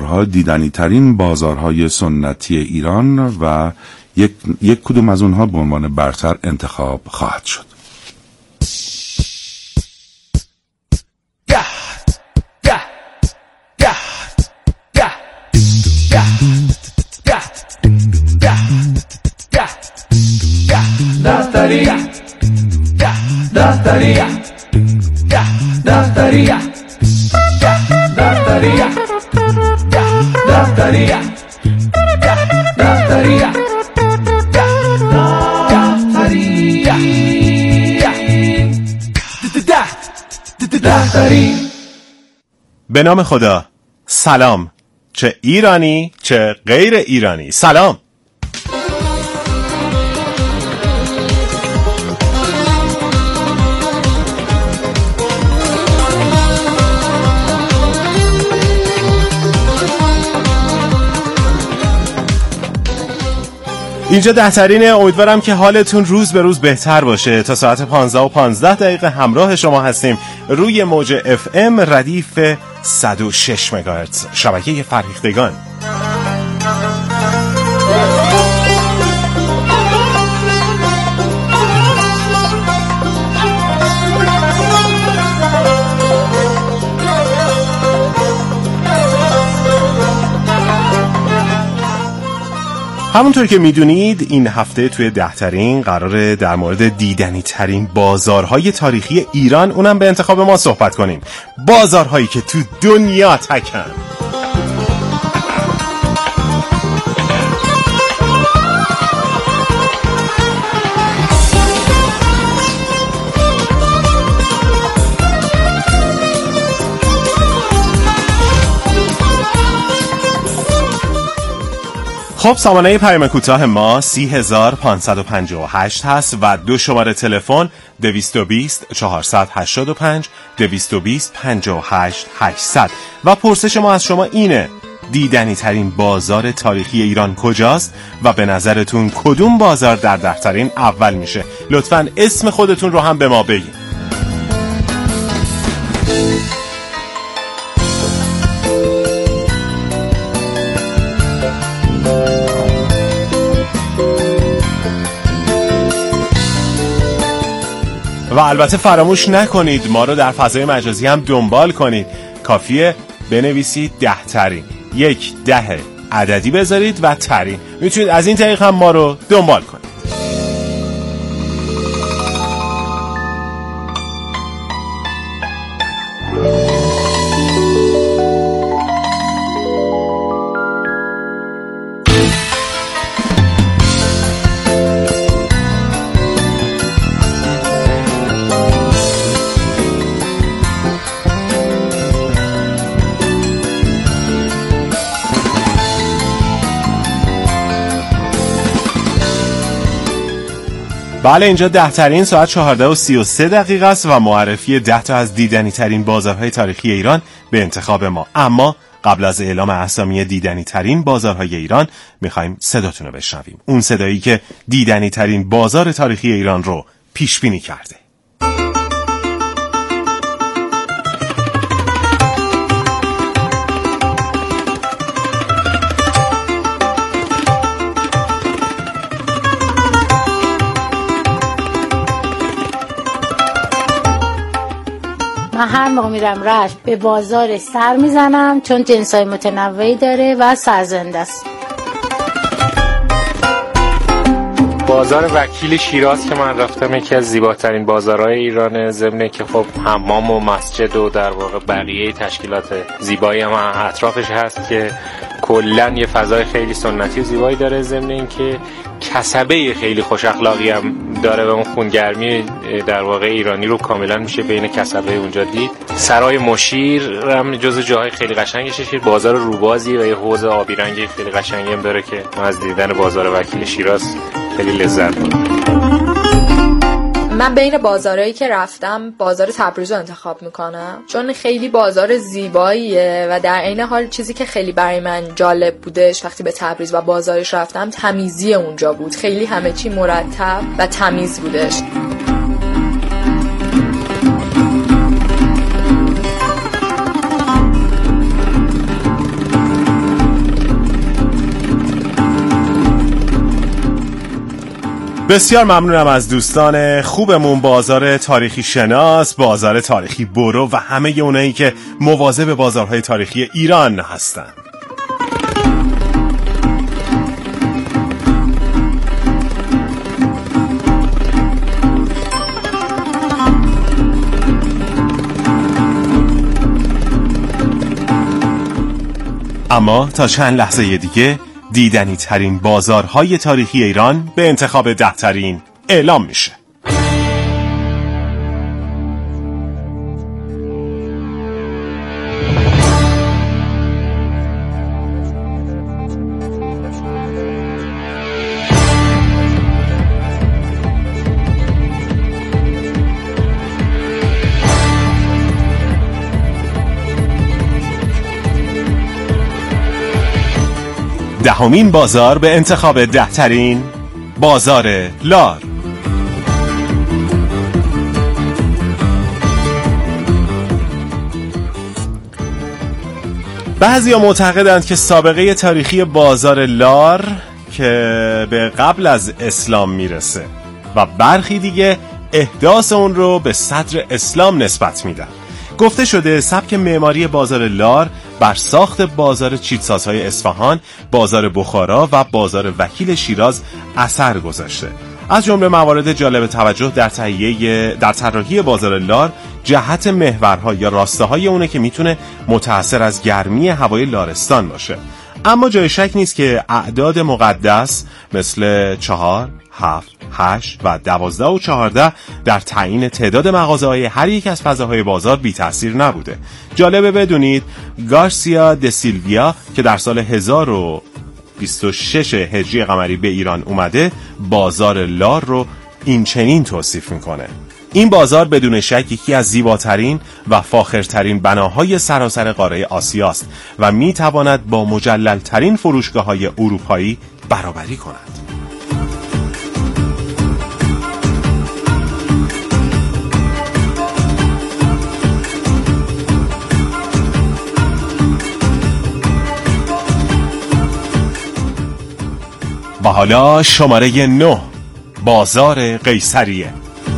دیدنی ترین بازارهای سنتی ایران و یک کدوم از اونها به عنوان برتر انتخاب خواهد شد. به نام خدا. سلام، چه ایرانی چه غیر ایرانی. سلام. اینجا دهترینه. امیدوارم که حالتون روز به روز بهتر باشه. تا ساعت 15:15 همراه شما هستیم روی موج FM ردیف 106 مگاهرتز شبکه فرهیختگان. همونطور که میدونید این هفته توی دهترین قراره در مورد دیدنی ترین بازارهای تاریخی ایران، اونم به انتخاب ما صحبت کنیم. بازارهایی که تو دنیا تکن. خب سامانه پیام کوتاه ما 30558 هست و 2 شماره تلفن 220 485 220 58 800 و پرسش ما از شما اینه: دیدنی ترین بازار تاریخی ایران کجاست و به نظرتون کدوم بازار در دهترین اول میشه؟ لطفاً اسم خودتون رو هم به ما بگید. و البته فراموش نکنید ما رو در فضای مجازی هم دنبال کنید. کافیه بنویسید دهترین، 10 عددی بذارید و ترین. میتونید از این طریق هم ما رو دنبال کنید. بله، اینجا دهترین ساعت 14:33 است و معرفی 10 تا از دیدنی ترین بازارهای تاریخی ایران به انتخاب ما. اما قبل از اعلام اسامی دیدنی ترین بازارهای ایران میخوایم صداتون رو بشنویم. اون صدایی که دیدنی ترین بازار تاریخی ایران رو پیش بینی کرده. من هر موقع میرم رشت به بازار سر میزنم چون جنسای متنوعی داره و سرزنده است. بازار وکیل شیراز که من رفتم یکی از زیباترین بازارهای ایرانه، ضمن که خب حمام و مسجد و در واقع بقیه تشکیلات زیبایی هم اطرافش هست که کلا یه فضای خیلی سنتی و زیبایی داره، ضمن اینکه کسبه خیلی خوش اخلاقی هم داره و اون خونگرمی در واقع ایرانی رو کاملا میشه بین کسبه اونجا دید. سرای مشیر هم جزو جاهای خیلی قشنگشه. بازار روبازی و یه حوض آبی رنگی خیلی قشنگی هم داره که من از دیدن بازار وکیل شیراز خیلی لذت بردم. من بین بازارهایی که رفتم بازار تبریز رو انتخاب میکنم چون خیلی بازار زیباییه و در عین حال چیزی که خیلی برای من جالب بودش وقتی به تبریز و بازارش رفتم تمیزی اونجا بود. خیلی همه چی مرتب و تمیز بودش. بسیار ممنونم از دوستان خوبمون، بازار تاریخی شناس، بازار تاریخی برو و همه اونایی که مواظب بازارهای تاریخی ایران هستن. اما تا چند لحظه دیگه دیدنی ترین بازارهای تاریخی ایران به انتخاب 10 ترین اعلام میشه. دهمین بازار به انتخاب 10 ترین بازار لار. بعضیا معتقدند که سابقه تاریخی بازار لار که به قبل از اسلام میرسه و برخی دیگه احداث اون رو به صدر اسلام نسبت میدن. گفته شده سبک معماری بازار لار بر ساخت بازار چیتسازهای اصفهان، بازار بخارا و بازار وکیل شیراز اثر گذاشته. از جمله موارد جالب توجه در طراحی بازار لار جهت محورها یا راستاهای اونه که میتونه متأثر از گرمی هوای لارستان باشه. اما جای شک نیست که اعداد مقدس مثل 4، 7، 8 و 12 و 14 در تعیین تعداد مغازه‌های هر یک از فضاهای بازار بی تأثیر نبوده. جالبه بدونید گارسیا د سیلویا که در سال 1026 هجری قمری به ایران اومده بازار لار رو این چنین توصیف میکنه: این بازار بدون شک یکی از زیباترین و فاخرترین بناهای سراسر قاره آسیاست و میتواند با مجللترین فروشگاه‌های اروپایی برابری کند. و حالا شماره 9، بازار قیصریه.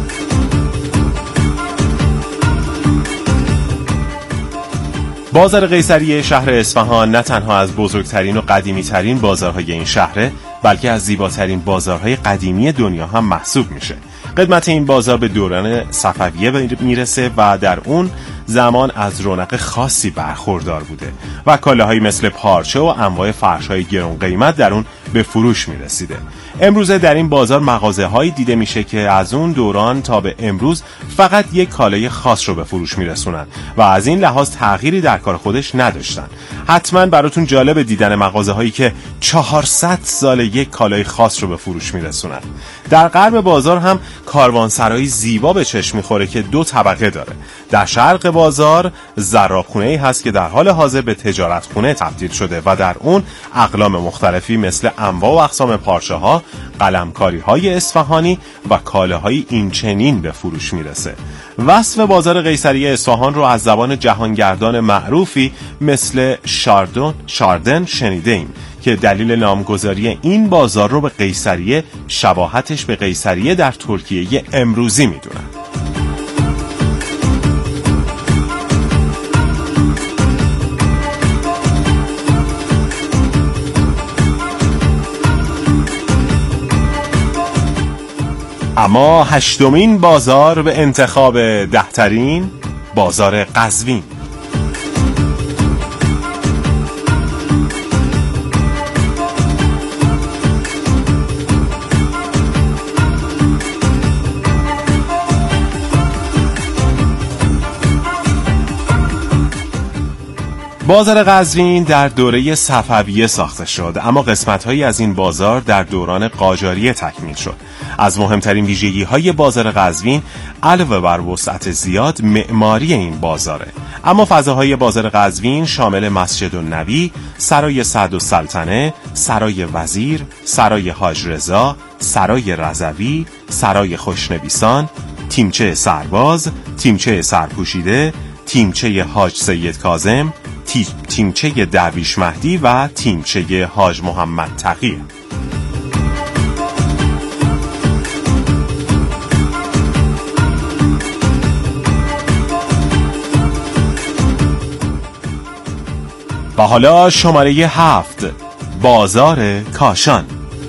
بازار قیصریه شهر اصفهان نه تنها از بزرگترین و قدیمی‌ترین بازارهای این شهره، بلکه از زیباترین بازارهای قدیمی دنیا هم محسوب میشه. قدمت این بازار به دوران صفویه میرسه و در اون زمان از رونق خاصی برخوردار بوده و کالاهایی مثل پارچه و انواع فرش‌های گران قیمت در اون به فروش میرسیده. امروزه در این بازار مغازه‌هایی دیده میشه که از اون دوران تا به امروز فقط یک کالای خاص رو به فروش میرسونن و از این لحاظ تغییری در کار خودش نداشتن. حتما براتون جالب دیدن مغازه‌هایی که 400 سال یک کالای خاص رو به فروش میرسونن. در غرب بازار هم کاروانسرای زیبا به چشم میخوره که 2 طبقه داره. در شرق بازار زرابخونه‌ای هست که در حال حاضر به تجارتخونه تبدیل شده و در اون اقلام مختلفی مثل انواع و اقسام پارچه‌ها، قلمکاری‌های اصفهانی و کالاهای اینچنین به فروش میرسه. وصف بازار قیصریه اصفهان رو از زبان جهانگردان معروفی مثل شاردن شنیده ایم که دلیل نامگذاری این بازار رو به قیصریه شباهتش به قیصریه در ترکیه امروزی میدونن. اما 8مین بازار به انتخاب 10 ترین بازار قزوین. بازار قزوین در دوره صفویه ساخته شد، اما قسمت‌هایی از این بازار در دوران قاجاریه تکمیل شد. از مهمترین ویژگی‌های بازار قزوین علاوه بر وسعت زیاد معماری این بازاره. اما فضاهای بازار قزوین شامل مسجد النبی، سرای سعدالسلطنه، سرای وزیر، سرای حاج رضا، سرای رضوی، سرای خوشنویسان، تیمچه سرباز، تیمچه سرپوشیده، تیمچه حاج سید کاظم، تیمچه درویش مهدی و تیمچه حاج محمد تقی. و حالا شماره 7، بازار کاشان.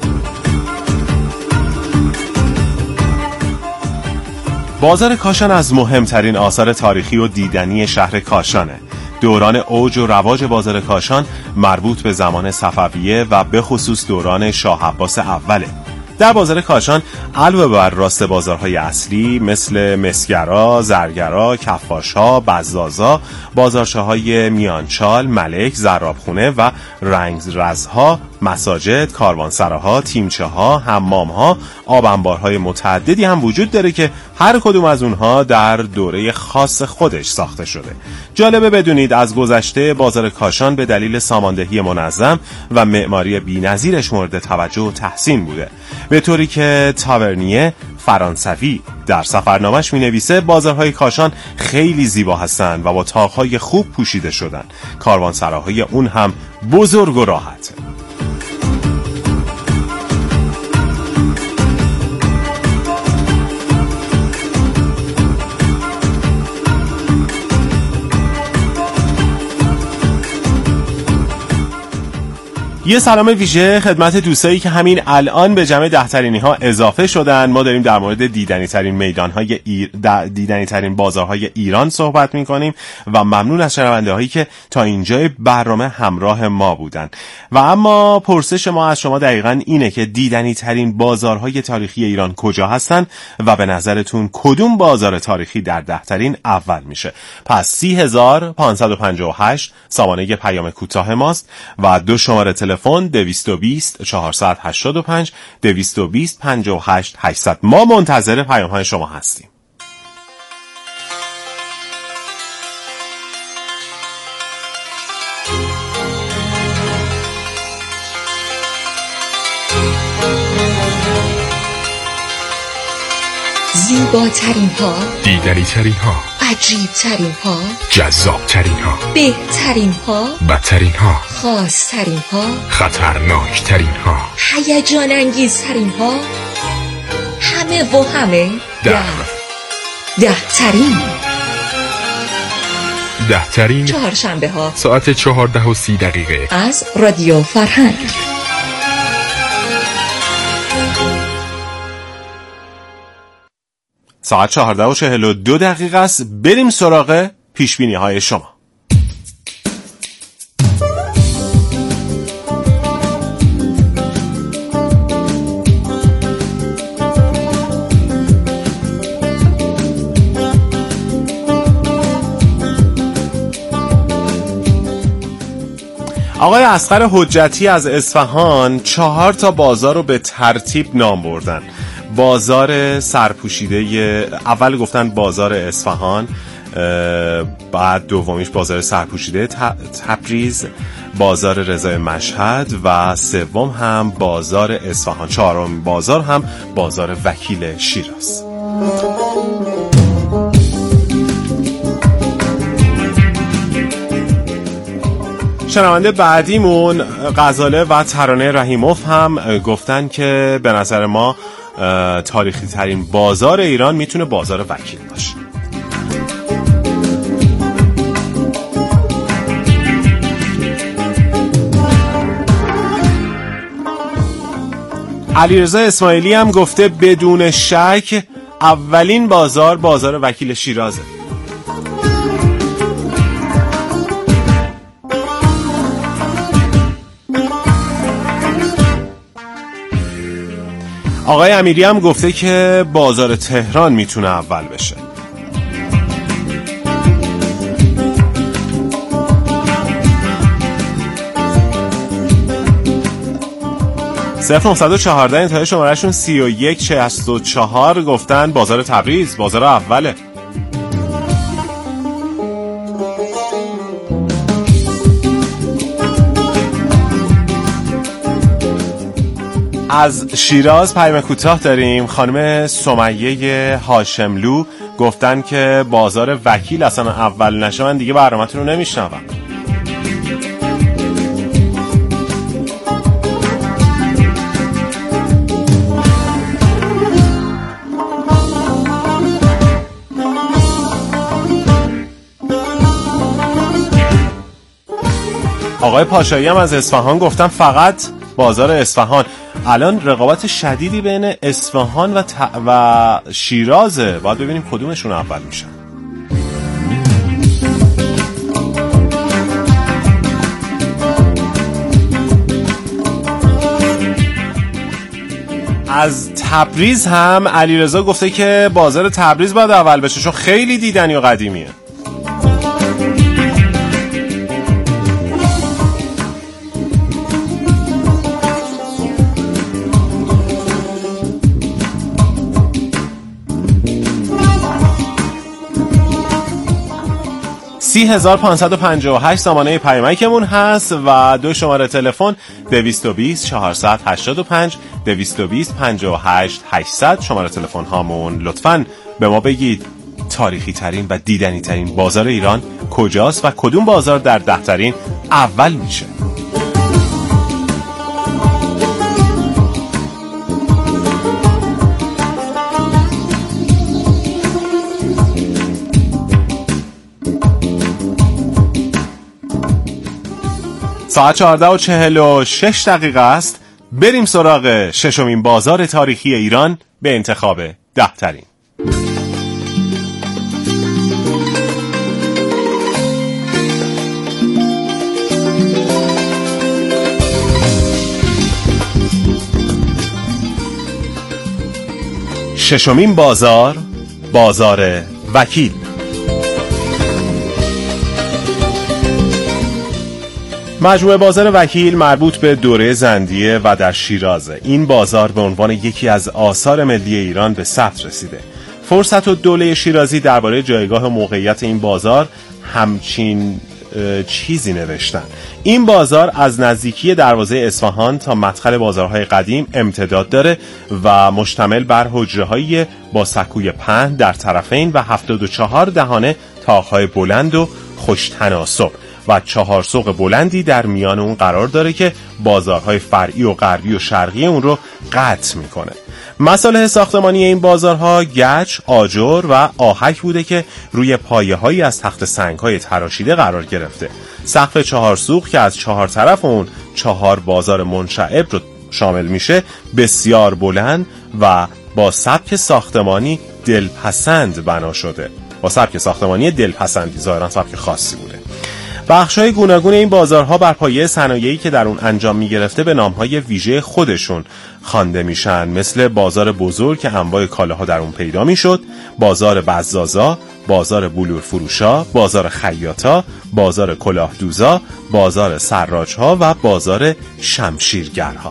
بازار کاشان از مهمترین آثار تاریخی و دیدنی شهر کاشانه. دوران اوج و رواج بازار کاشان مربوط به زمان صفویه و به خصوص دوران شاه عباس اوله. در بازار کاشان علاوه بر راست بازارهای اصلی مثل مسگرا، زرگرا، کفاشها، بزازا، بازارچه‌های میانچال، ملک، زرابخونه و رنگرزها، مساجد، کاروانسراها، تیمچه‌ها، حمام‌ها، آب انبارهای متعددی هم وجود داره که هر کدوم از اونها در دوره خاص خودش ساخته شده. جالبه بدونید از گذشته بازار کاشان به دلیل ساماندهی منظم و معماری بی‌نظیرش مورد توجه و تحسین بوده، به طوری که تاورنیه فرانسوی در سفرنامه‌اش می‌نویسه بازارهای کاشان خیلی زیبا هستن و با طاق‌های خوب پوشیده شدن. کاروانسراهای اون هم بزرگ و راحته. یه سلام ویژه خدمت دوستایی که همین الان به جمع 10 ترینی ها اضافه شدن. ما داریم در مورد دیدنی ترین میدان‌های دیدنی ترین بازارهای ایران صحبت می‌کنیم و ممنون از شنونده هایی که تا اینجای برنامه همراه ما بودن. و اما پرسش ما از شما دقیقاً اینه که دیدنی ترین بازارهای تاریخی ایران کجا هستن و به نظرتون کدوم بازار تاریخی در 10 ترین اول میشه؟ پس 30558 سامانه پیام کوتاه ماست و 2 شماره تلفن 220 485 220 58 800. ما منتظر پیام های شما هستیم. زیباترین ها، دیدنی ترین ها، عجیب ترین ها، جذاب ترین ها، بهترین ها، بدترین ها، خاص ترین ها، خطرناک ترین ها، هیجان انگیز ترین ها، همه و همه در 10 ترین. 10 ترین چهارشنبه ها ساعت 14:30 از رادیو فرهنگ. ساعت 14:42 است. بریم سراغ پیشبینی های شما. آقای اصغر حجتی از اصفهان 4 تا بازار رو به ترتیب نام بردن. بازار سرپوشیده، اول گفتن بازار اصفهان، بعد دومیش بازار سرپوشیده تبریز، بازار رضای مشهد و سوم هم بازار اصفهان، چهارم بازار هم بازار وکیل شیراز. شنونده بعدیمون غزاله و ترانه رحیموف هم گفتن که به نظر ما تاریخی ترین بازار ایران میتونه بازار وکیل باشه. علیرضا اسماعیلی هم گفته بدون شک اولین بازار وکیل شیرازه. آقای امیری هم گفته که بازار تهران میتونه اول بشه. صفر 914 انتهای شمارهشون 3164 گفتن بازار تبریز بازار اوله. از شیراز پیام کوتاه داریم. خانم سمیه هاشملو گفتن که بازار وکیل اصلا اول نشه من دیگه برنامه‌تون رو نمیشنوم. آقای پاشایی هم از اصفهان گفتن فقط بازار اصفهان. الان رقابت شدیدی بین اصفهان و شیرازه، باید ببینیم کدومشون اول میشن. از تبریز هم علیرضا گفته که بازار تبریز باید اول بشه چون خیلی دیدنی و قدیمیه. سامانه پیامکمون هست و 2 شماره تلفن 220 485 220 58 800 شماره تلفن هامون. لطفاً به ما بگید تاریخی ترین و دیدنی ترین بازار ایران کجاست و کدوم بازار در 10 ترین اول میشه. ساعت 14:46 است. بریم سراغ ششمین بازار تاریخی ایران به انتخاب 10 ترین. ششمین بازار، بازار وکیل. مجموعه بازار وکیل مربوط به دوره زندیه و در شیرازه. این بازار به عنوان یکی از آثار ملی ایران به ثبت رسیده. فرصت و دوله شیرازی درباره جایگاه و موقعیت این بازار همچین چیزی نوشتن. این بازار از نزدیکی دروازه اصفهان تا مدخل بازارهای قدیم امتداد داره و مشتمل بر حجره‌های با سکوی پهن در طرفین و 74 دهانه طاق‌های بلند و خوش تناسب و 4 سوق بلندی در میان اون قرار داره که بازارهای فرعی و غربی و شرقی اون رو قطع میکنه. مصالح ساختمانی این بازارها گچ، آجر و آهک بوده که روی پایه‌هایی از تخت سنگ‌های تراشیده قرار گرفته. سقف 4 سوق که از 4 طرف اون 4 بازار منشعب رو شامل میشه بسیار بلند و با سبک ساختمانی دلپسند بنا شده. با سبک ساختمانی دلپسندی، ظاهراً سبک خاصی بوده. بخش‌های گوناگون این بازارها بر پایه صنایعی که در اون انجام می‌گرفته به نام‌های ویژه خودشون خوانده میشن، مثل بازار بزرگ که انواع کالاها در اون پیدا میشد، بازار بزازا، بازار بلور فروشا، بازار خیاطا، بازار کلاهدوزا، بازار سراج‌ها و بازار شمشیرگرها.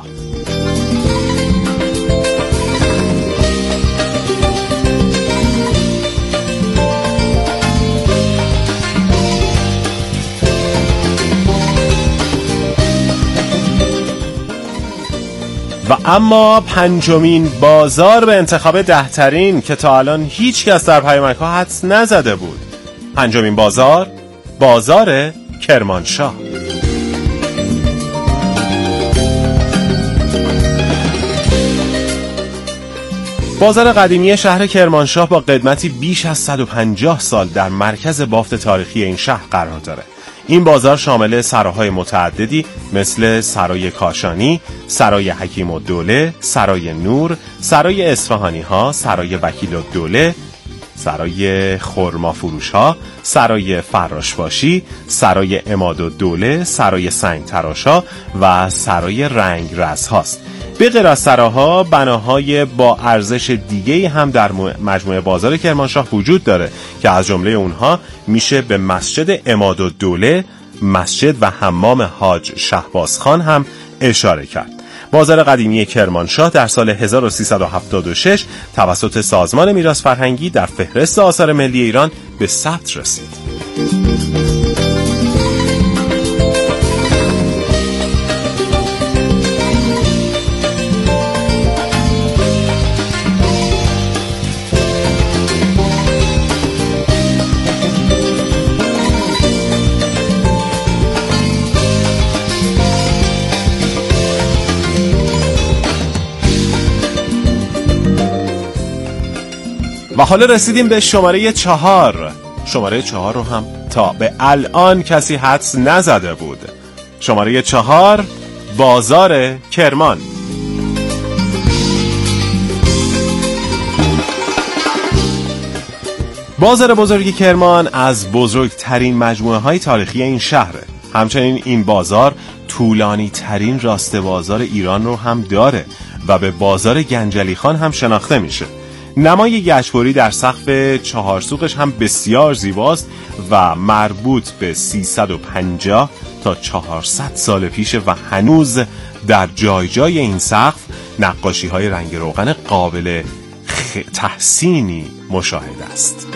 و اما پنجمین بازار به انتخاب 10 ترین که تا الان هیچ کس در پیامک ها حدس نزده بود. پنجمین بازار، بازار کرمانشاه. بازار قدیمی شهر کرمانشاه با قدمتی بیش از 150 سال در مرکز بافت تاریخی این شهر قرار داره. این بازار شامل سراهای متعددی مثل سرای کاشانی، سرای حکیم الدوله، سرای نور، سرای اصفهانی ها، سرای وکیل الدوله، سرای خرما فروش ها، سرای فراشباشی، سرای عماد الدوله، سرای سنگ تراشا و سرای رنگ رز هاست. به غیر از سراها بناهای با ارزش دیگه‌ای هم در مجموعه بازار کرمانشاه وجود داره که از جمله اونها میشه به مسجد عماد الدوله، مسجد و حمام حاج شهبازخان هم اشاره کرد. بازار قدیمی کرمانشاه در سال 1376 توسط سازمان میراث فرهنگی در فهرست آثار ملی ایران به ثبت رسید. و حالا رسیدیم به شماره 4. شماره 4 رو هم تا به الان کسی حدس نزده بود. شماره 4 بازار کرمان. بازار بزرگ کرمان از بزرگترین مجموعه های تاریخی این شهره. همچنین این بازار طولانی ترین راسته بازار ایران رو هم داره و به بازار گنجلی خان هم شناخته میشه. نمای گچبری در سقف 4 سوقش هم بسیار زیباست و مربوط به 350 تا 400 سال پیشه و هنوز در جای جای این سقف نقاشی های رنگ روغن قابل تحسینی مشاهده است.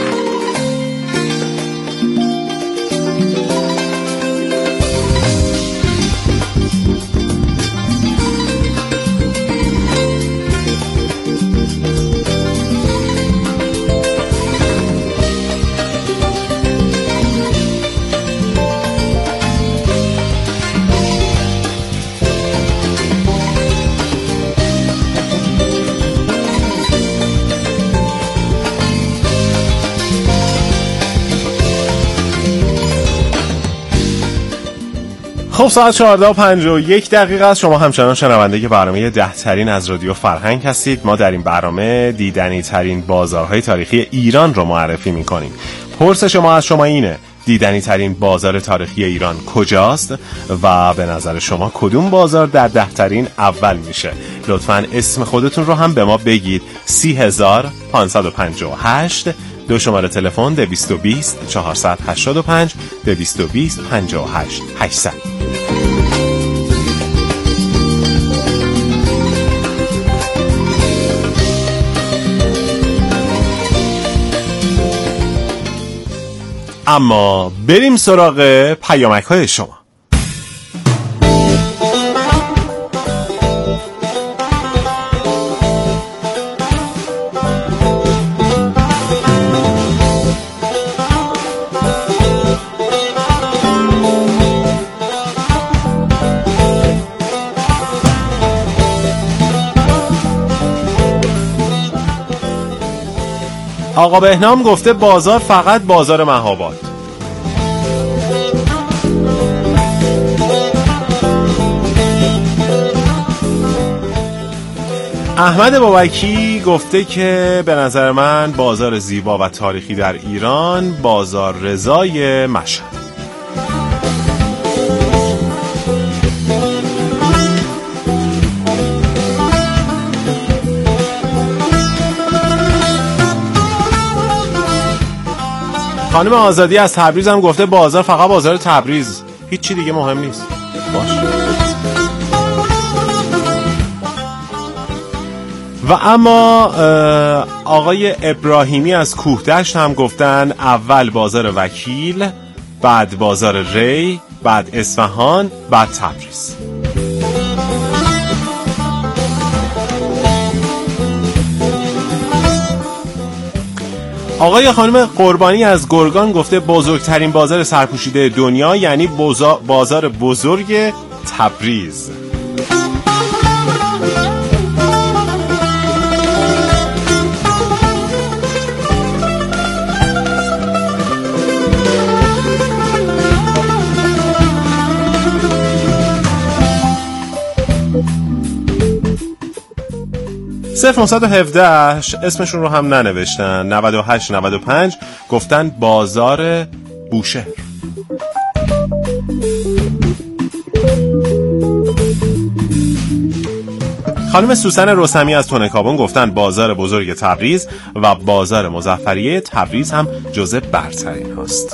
خب ساعت 14:51 است. شما همچنان شنونده برنامه 10 ترین از رادیو فرهنگ هستید. ما در این برنامه دیدنی ترین بازارهای تاریخی ایران رو معرفی می‌کنیم. پرسش ما از شما اینه: دیدنی ترین بازار تاریخی ایران کجاست و به نظر شما کدوم بازار در 10 ترین اول میشه؟ لطفاً اسم خودتون رو هم به ما بگید. 30558 دو شماره تلفن 220 485 220 58 800. اما بریم سراغ پیامک‌های شما. آقا بهنام گفته بازار فقط بازار مهاباد. احمد بابکی گفته که به نظر من بازار زیبا و تاریخی در ایران بازار رضای مشهد. خانم آزادی از تبریز هم گفته بازار فقط بازار تبریز، هیچ چی دیگه مهم نیست. باش. و اما آقای ابراهیمی از کوهدشت هم گفتن اول بازار وکیل، بعد بازار ری، بعد اصفهان، بعد تبریز. آقای خانم قربانی از گرگان گفته بزرگترین بازار سرپوشیده دنیا یعنی بازار بزرگ تبریز. صرف 917 اسمشون رو هم ننوشتن. 98-95 گفتن بازار بوشهر. خانم سوسن رستمی از تونکابون گفتن بازار بزرگ تبریز و بازار مظفریه تبریز هم جزو برترین هاست.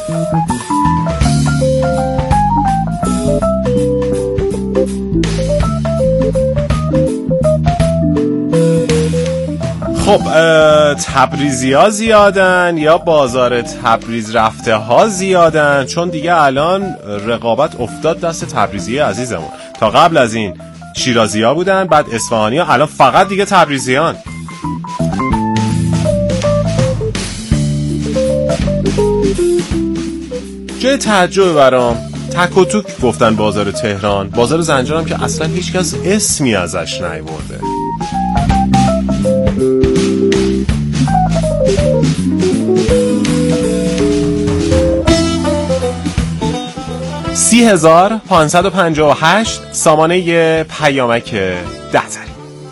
خب تبریزی ها زیادن یا بازار تبریز رفته ها زیادن؟ چون دیگه الان رقابت افتاد دست تبریزی عزیزمون. تا قبل از این شیرازی ها بودن، بعد اصفهانی ها، الان فقط دیگه تبریزیان. جای تعجب برام تک و توک گفتن بازار تهران. بازار زنجان هم که اصلا هیچ کس اسمی ازش نیورده. 30,558 سامانه پیامک 10 ترین.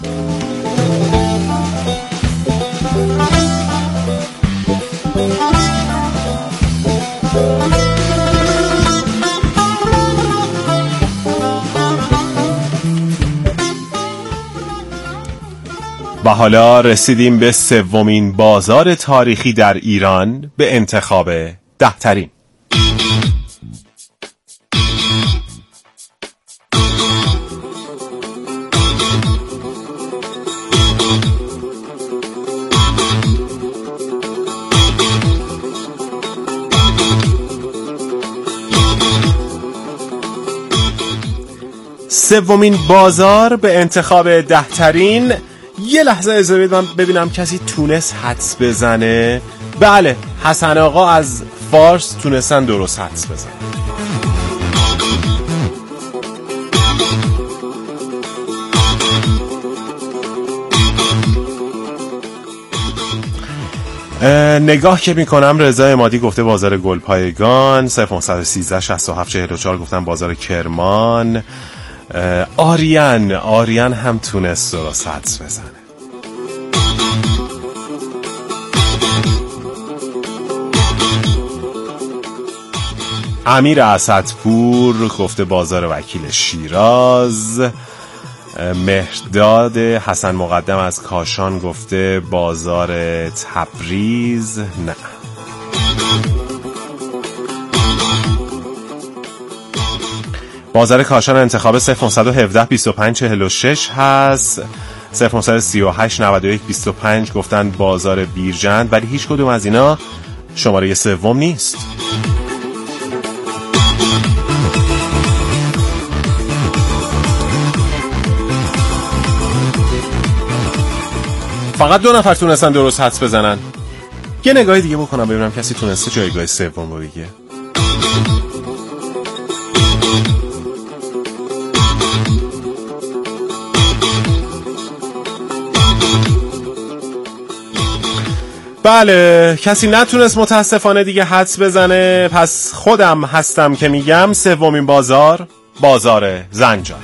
و حالا رسیدیم به سومین بازار تاریخی در ایران به انتخاب 10 ترین. سومین بازار به انتخاب 10 ترین. یه لحظه اجازه بدید من ببینم کسی تونست حدس بزنه. بله، حسن آقا از فارس تونستن درست حدس بزنه. نگاه که میکنم رضا عمادی گفته بازار گلپایگان، 0513 67 44 گفتن بازار کرمان. آریان هم تونست درست حدس بزنه. امیر اسدپور گفته بازار وکیل شیراز. مهرداد حسن مقدم از کاشان گفته بازار تبریز. نه. بازار کاشان انتخاب 0517 25 46 هست. 0538 91 25 گفتن بازار بیرجند، ولی هیچ کدوم از اینا شماره سوم نیست. فقط 2 نفر تونستن درست حدس بزنن. یه نگاه دیگه بکنم ببینم کسی تونسته جایگاه سوم رو بگه. بله، کسی نتونست متاسفانه دیگه حدس بزنه. پس خودم هستم که میگم سومین بازار زنجان.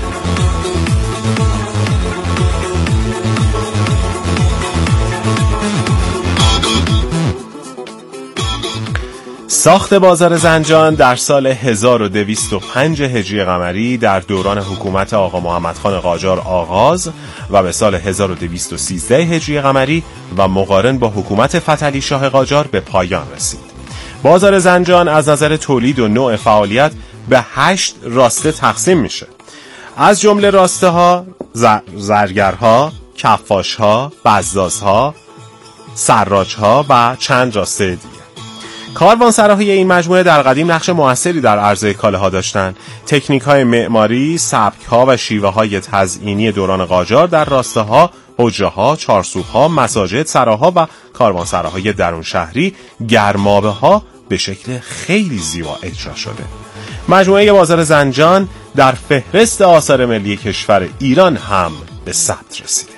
ساخت بازار زنجان در سال 1205 هجری قمری در دوران حکومت آقا محمد خان قاجار آغاز و به سال 1213 هجری قمری و مقارن با حکومت فتحعلی شاه قاجار به پایان رسید. بازار زنجان از نظر تولید و نوع فعالیت به 8 راسته تقسیم میشه. از جمله راسته ها زرگرها، کفاشها، بزازها، سراجها و چند راسته دیگه. کاروانسراهای این مجموعه در قدیم نقش موثری در عرضه کالاها داشتند. تکنیک‌های معماری، سبک‌ها و شیوه‌های تزئینی دوران قاجار در راسته‌ها، حجره‌ها، چارسوخ‌ها، مساجد، سراها و کاروانسراهای درون شهری، گرمابه‌ها به شکل خیلی زیبا اجرا شده. مجموعه بازار زنجان در فهرست آثار ملی کشور ایران هم به ثبت رسیده.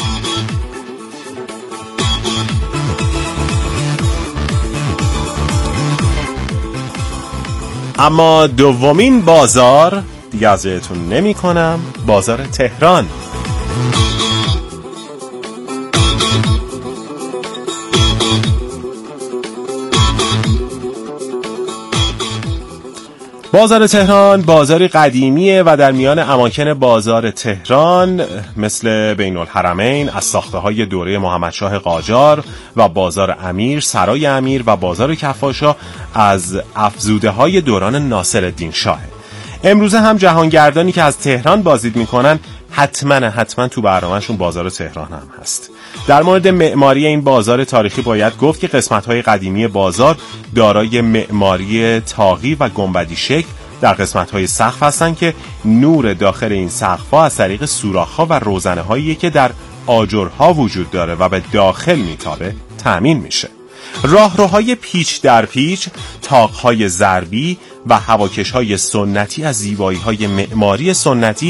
اما دومین بازار دیگه از جایتون نمی کنم، بازار تهران. بازار تهران بازاری قدیمیه و در میان اماکن بازار تهران مثل بین الحرمین از ساخته‌های دوره محمدشاه قاجار و بازار امیر، سرای امیر و بازار کفاشا از افزوده‌های دوران ناصرالدین شاه. امروزه هم جهانگردانی که از تهران بازدید میکنن حتما تو برنامه‌شون بازار تهران هم هست. در مورد معماری این بازار تاریخی باید گفت که قسمت‌های قدیمی بازار دارای معماری تاقی و گنبدی شکل در قسمت‌های سقف هستند که نور داخل این سقف‌ها از طریق سوراخ‌ها و روزنه‌هایی که در آجرها وجود داره و به داخل میتابه تأمین میشه. راهروهای پیچ در پیچ، طاق‌های ضربی و هواکش‌های سنتی از زیبایی‌های معماری سنتی